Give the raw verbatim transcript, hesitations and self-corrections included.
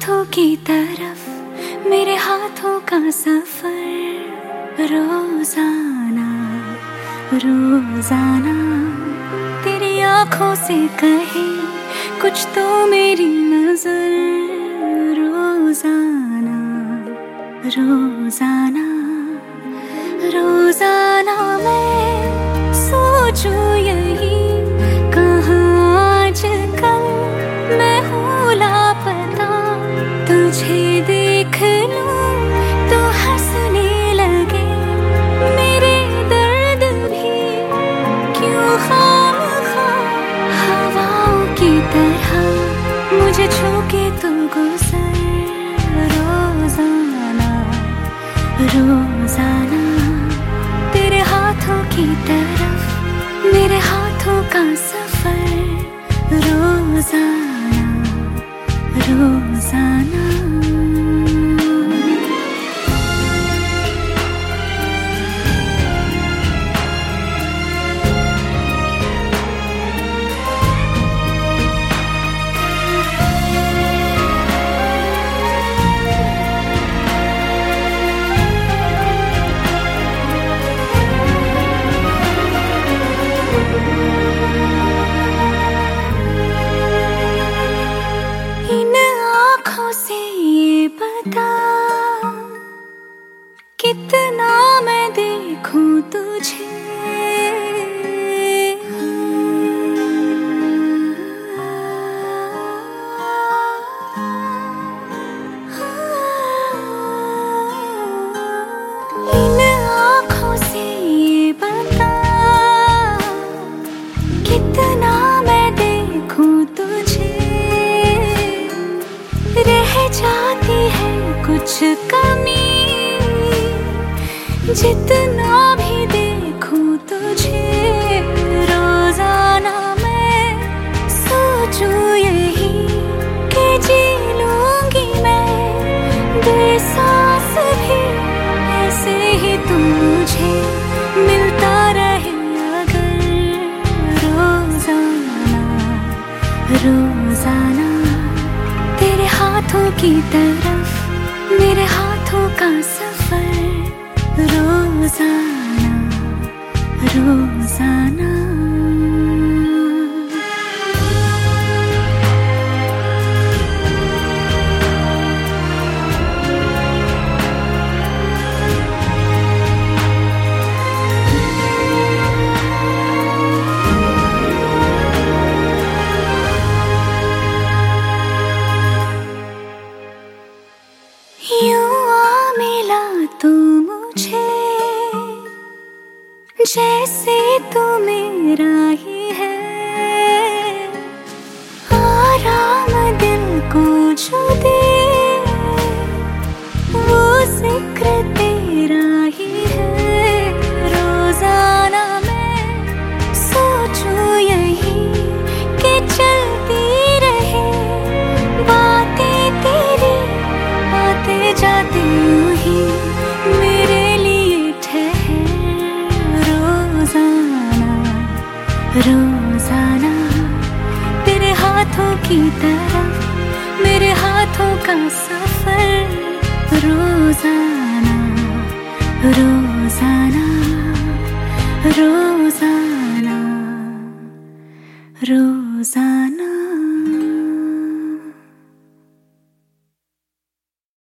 हाथों की तरफ मेरे हाथों का सफर रोजाना रोजाना तेरी आंखों से कहे कुछ तो मेरी नजर रोजाना रोजाना रोजाना मैं सोचूं यही कहाँ आजकल मैं हूँ लापता तुझे देख लूं तो हंसने लगे मेरे दर्द भी क्यों खामखा हवाओं की तरह मुझे छू के तू गुजर रोजाना रोजाना तेरे हाथों की तरफ मेरे हाथों का सफर रोजाना रोजाना कितना मैं देखूं तुझे इन आँखों से ये बता कितना मैं देखूं तुझे रह जाती है कुछ कमी जितना भी देखूं तुझे रोजाना मैं सोचूं यही कि जी लूंगी मैं बेसास भी ऐसे ही तू मुझे मिलता रहे अगर रोजाना रोजाना तेरे हाथों की तरफ मेरे हाथों का सफर रोजाना रोजाना यूं आ मिला तू मुझे जैसे तू मेरा ही है आराम दिल को जो दे वो जिक्र तेरा ही है रोजाना मैं सोचूं यही कि चलती रहे बातें तेरी आते जाते यूं ही मेरे लिए ठहर रोजाना रोजाना तेरे हाथों की तरफ मेरे हाथों का सफर रोजाना रोजाना रोजाना रोजाना